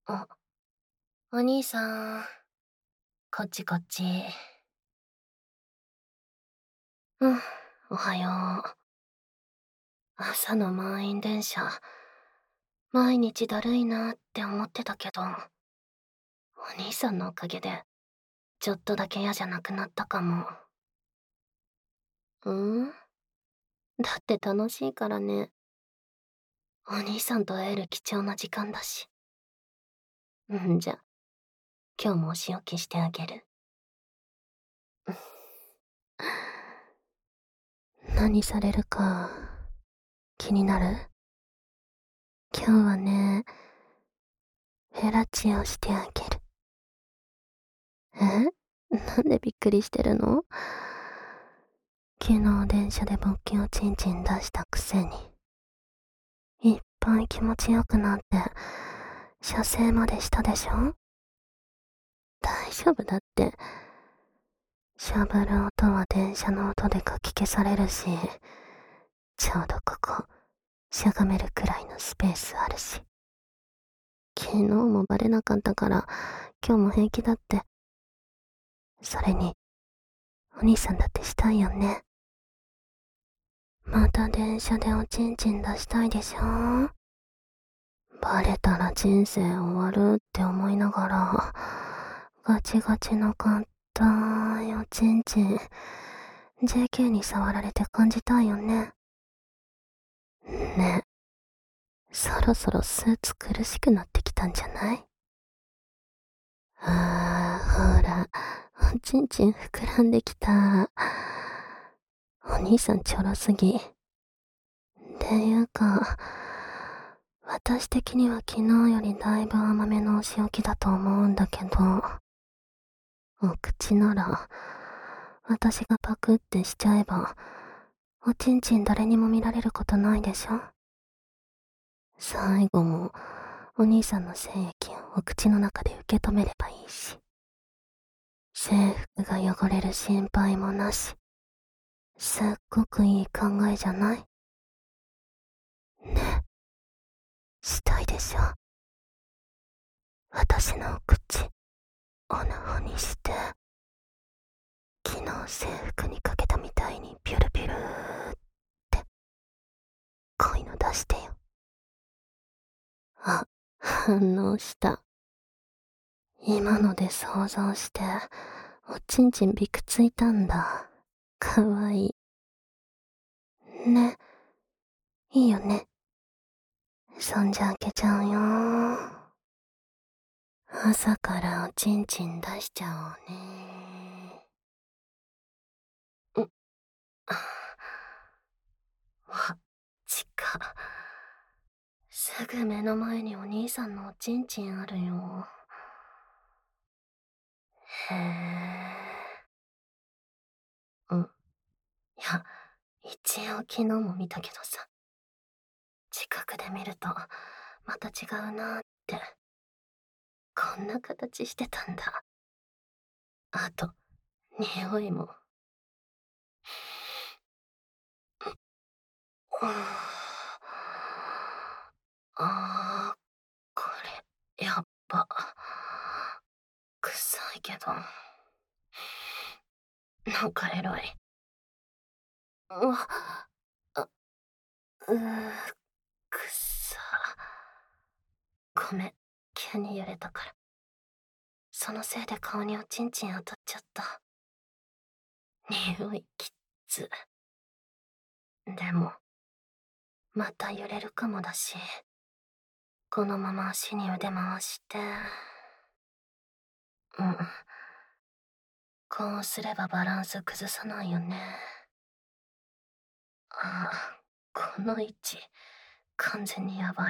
あ、お兄さん、こっちこっち。うん、おはよう。朝の満員電車、毎日だるいなって思ってたけど、お兄さんのおかげで、ちょっとだけ嫌じゃなくなったかも。うんだって楽しいからね。お兄さんと会える貴重な時間だし。じゃ、今日もお仕置きしてあげる。何されるか、気になる？今日はね、フェラチオしてあげる。えなんでびっくりしてるの？昨日電車で勃起をチンチン出したくせに。いっぱい気持ちよくなって、射精までしたでしょ？大丈夫だって。しゃぶる音は電車の音でかき消されるし、ちょうどここ、しゃがめるくらいのスペースあるし。昨日もバレなかったから、今日も平気だって。それに、お兄さんだってしたいよね。また電車でおちんちん出したいでしょ？バレたら人生終わるって思いながら、ガチガチの硬いおちんちん、JK に触られて感じたいよね。ねえ、そろそろスーツ苦しくなってきたんじゃない？ほら、おちんちん膨らんできた。お兄さんちょろすぎ。っていうか、私的には昨日よりだいぶ甘めのお仕置きだと思うんだけど、お口なら、私がパクってしちゃえば、おちんちん誰にも見られることないでしょ？最後も、お兄さんの精液をお口の中で受け止めればいいし、制服が汚れる心配もなし、すっごくいい考えじゃない？ね、したいでしょ？私のお口、オナホにして、昨日制服にかけたみたいにピュルピュルーって、こういうの出してよ。あ、反応した。今ので想像して、おちんちんびくついたんだ。かわいい。ね、いいよね。そんじゃ開けちゃうよ。朝からおちんちん出しちゃおうね。ん、わ、ちか。すぐ目の前にお兄さんのおちんちんあるよ。へえ。いや、一応昨日も見たけどさ、近くで見ると、また違うなーって。こんな形してたんだ。あと、匂いも。あー、これ、やっぱ、臭いけど、なんかエロい。うわ、あ、くっさ。ごめん、急に揺れたから。そのせいで顔におちんちん当たっちゃった。匂いきっつ。でも、また揺れるかもだし、このまま足に腕回して、うん。こうすればバランス崩さないよね。ああ、この位置、完全にやばい。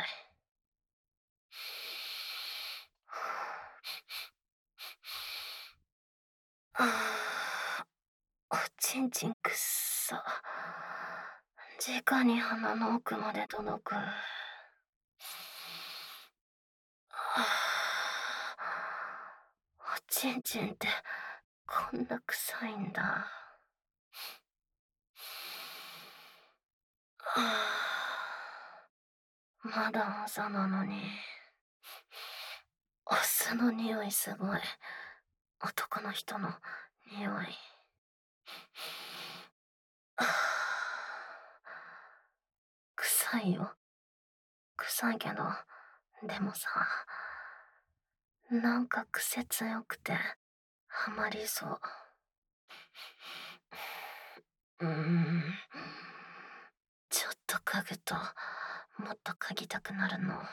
ああ、おちんちんくっさ。直に鼻の奥まで届く。おちんちんってこんな臭いんだ。まだ朝なのに。 お酢の匂いすごい。男の人の匂い。あ臭いよ。臭いけど、でもさ、なんか癖強くて、ハマりそう。うーん。ちょっと嗅ぐと、もっと嗅ぎたくなるの。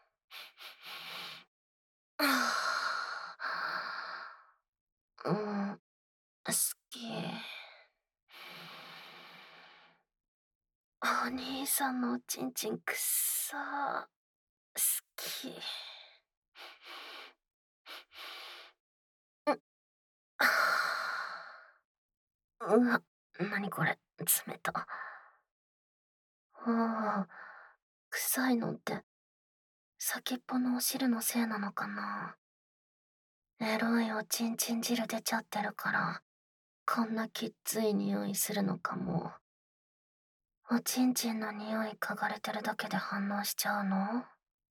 うん、好き。お兄さんのおちんちんくっさー。好き。うん、うわ、なにこれ、冷た。ああ、臭いのって、先っぽのお汁のせいなのかな。エロいおちんちん汁出ちゃってるから、こんなきっつい匂いするのかも。おちんちんの匂い嗅がれてるだけで反応しちゃうの？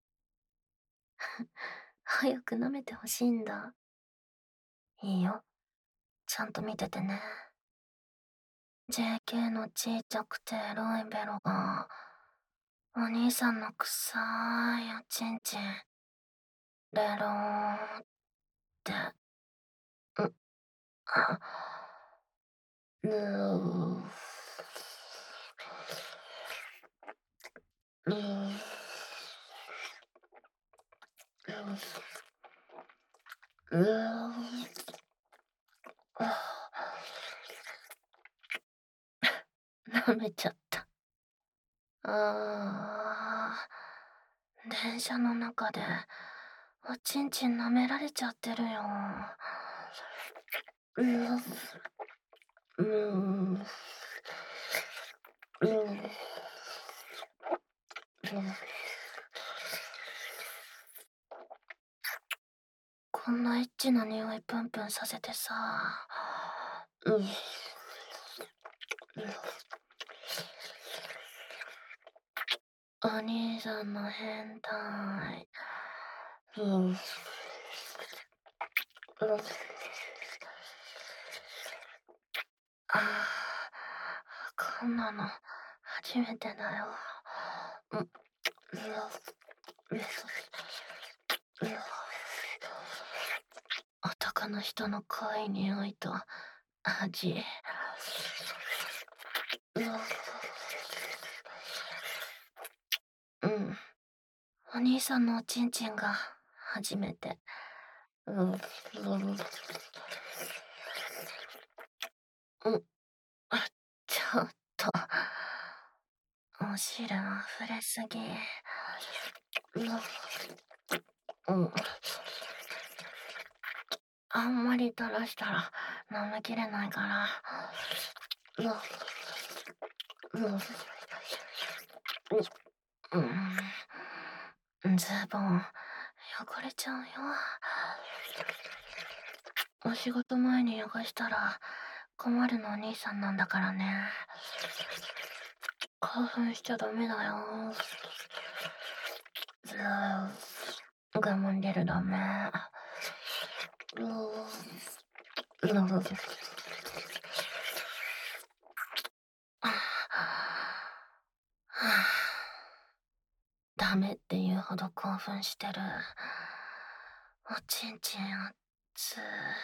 早く舐めてほしいんだ。いいよ。ちゃんと見ててね。JK のちっちゃくてエロいベロが、お兄さんの臭いおちんちん、レローって、う、あ、うー、うー、うー、舐めちゃった。あ電車の中で、おちんちん舐められちゃってるよ。うー、うー、うー、こんなエッチな匂いプンプンさせてさ。うん。お兄さんの変態。うん。うん。ああ、こんなの初めてだよ。うん。うん。男の人の濃い匂いと味。うん。お兄さんのおちんちんが初めて。うん。うん。うん。あ、ちょっと。お汁溢れすぎ。うん。あんまり垂らしたら飲みきれないから。うん。うん。ズボン汚れちゃうよ。お仕事前に汚したら困るのお兄さんなんだからね。興奮しちゃダメだよ。我慢出るダメ。ダメって言うほど興奮してる。おちんちん熱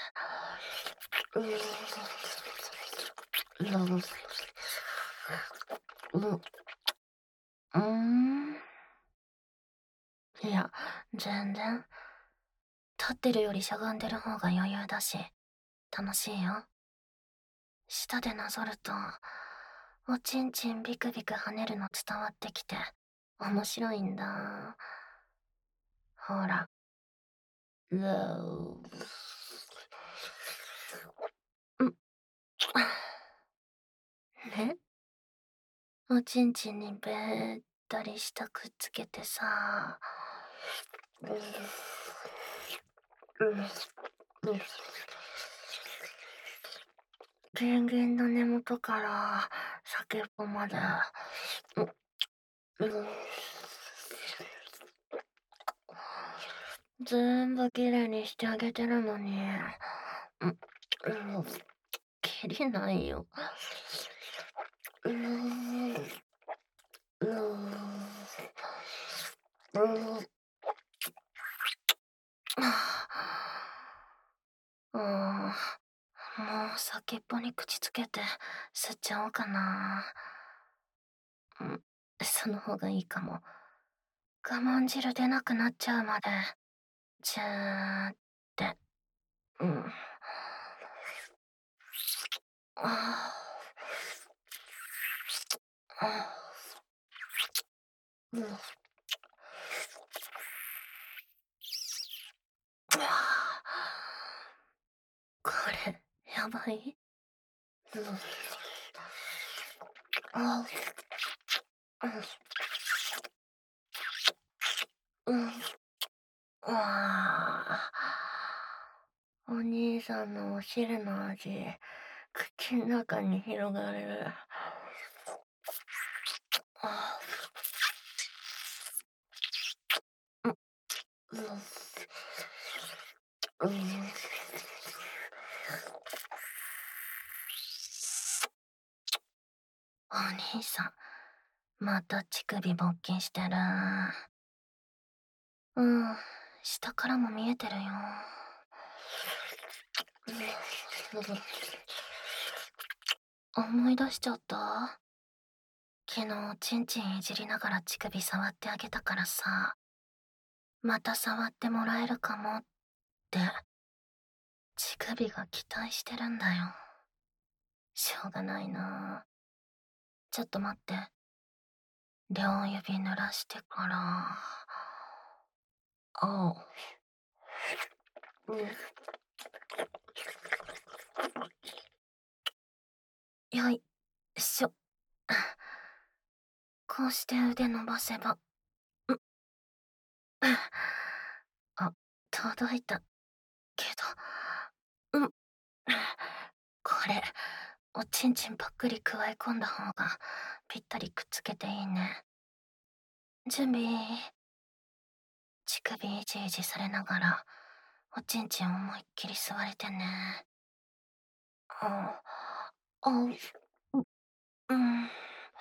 うーん。いや、全然。立ってるよりしゃがんでる方が余裕だし、楽しいよ。舌でなぞると、おちんちんビクビク跳ねるの伝わってきて、面白いんだ。ほら。うーん。ね、おちんちんにべったりしたくっつけてさ。ペンギンの根元から先っぽまで。 全部きれいにしてあげてるのに。もう、きりないよ。うーん、うーん、うーん。うーん、もう先っぽに口つけて吸っちゃおうかな。その方がいいかも。我慢汁出なくなっちゃうまで、じゅーって。うん。ああ、うん。これ、やばい？うん。あうん。ああ。お兄さんのお汁の味、口ん中に広がる。ああ、うん、うん。お兄さん、また乳首勃起してる。うん、下からも見えてるよ。思い出しちゃった。昨日、ちんちんいじりながら乳首触ってあげたからさ、また触ってもらえるかもって、乳首が期待してるんだよ。しょうがないな。ちょっと待って。両指濡らしてから。あうん。よいしょ。こうして腕伸ばせば。あ、届いた。けど、これ、おちんちんぱっくり加え込んだ方がぴったりくっつけていいね。準備。乳首いじいじされながら、おちんちん思いっきり吸われてね。あ、あ、うん。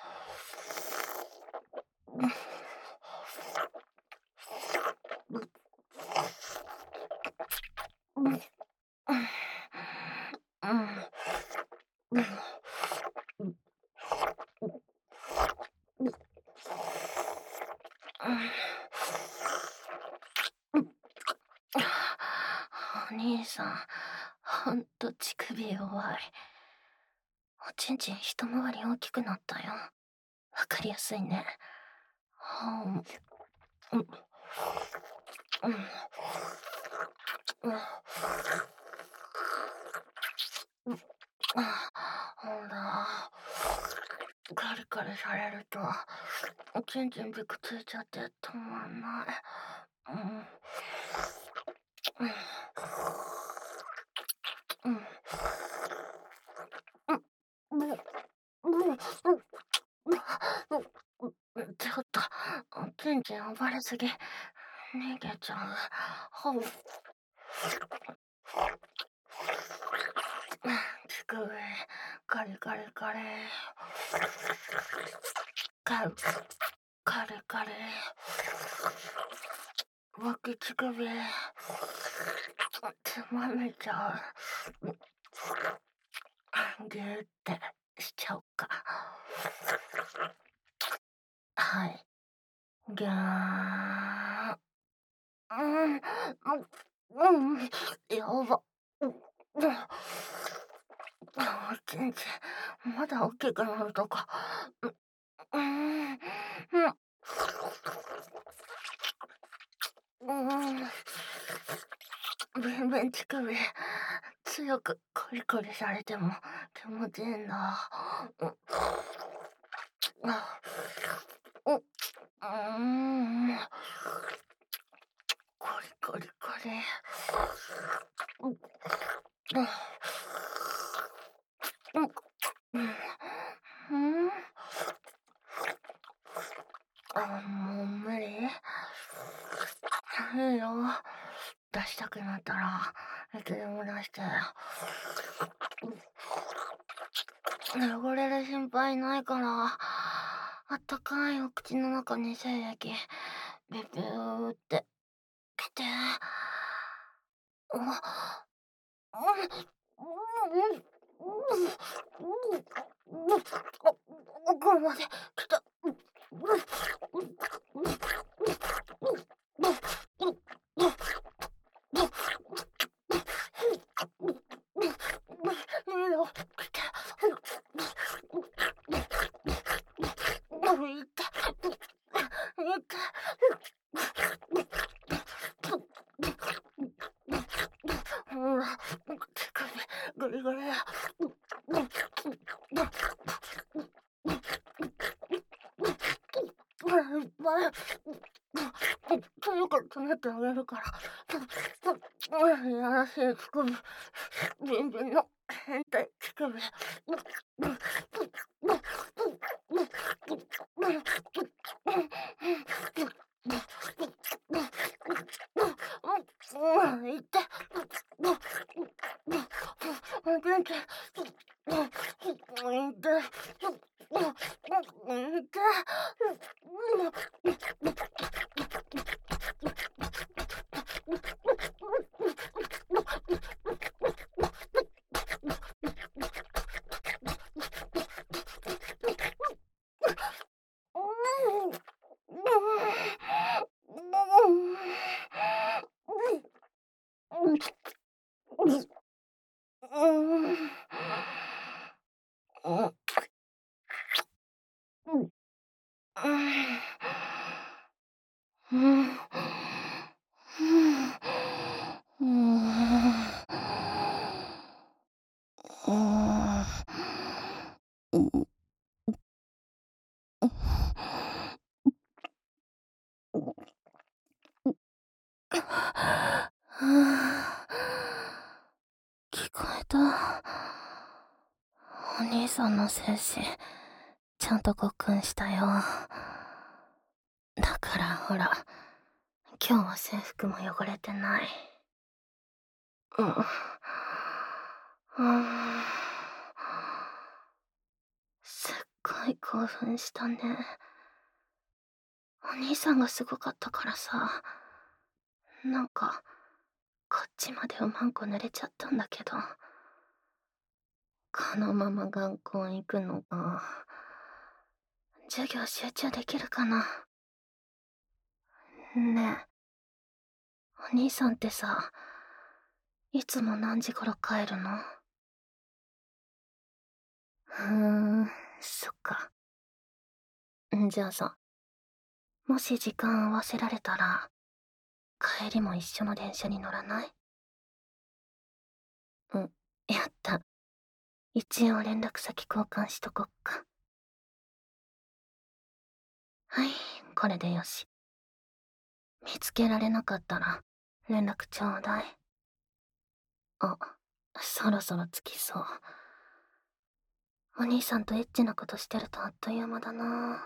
うん。うん。うん。お兄さん、ほんと乳首弱い。おちんちん一回り大きくなったよ。わかりやすいね。うん。うん。うん。ほら、カリカリされると、おちんちんびくついちゃって止まんない。うん。うん。うん。ちょっと、おちんちん暴れすぎ。逃げちゃう。ほう。乳首、カリカリカリ。カリカリカリ。脇乳首、つまめちゃう。ぎゅーってしちゃおうか。はい。ぎゃー。うん、やば。ちんちん、まだ大きくなるとか。うん、うん、うん。ベンベン乳首、強くコリコリされても気持ちいいんだ。うん、コリコリコリ。うん、もう無理。いいよ。 出したくなったら、いつでも出して。汚れる心配ないから、あったかいお口の中に精液、ビュビューって来て。うわ、奥まで来た。ほら、手首、グリグリ。ほら、いっぱい。よくつねってあげるから。いやらしい乳首、ビンビンの変態乳首。いって。元気。いって。いって。聞こえた。お兄さんの精子、ちゃんとごっくんしたよ。だからほら、今日は制服も汚れてない。うん。すっごい興奮したね。お兄さんがすごかったからさ、なんか、こっちまでうまんこ濡れちゃったんだけど、このまま学校行くのが、授業集中できるかな。ねえ、お兄さんってさ、いつも何時頃帰るの？そっか。じゃあさ、もし時間合わせられたら、帰りも一緒の電車に乗らない？やった。一応連絡先交換しとこっか。はい、これでよし。見つけられなかったら、連絡ちょうだい。あ、そろそろ着きそう。お兄さんとエッチなことしてるとあっという間だな。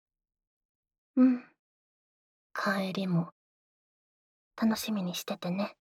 うん。帰りも、楽しみにしててね。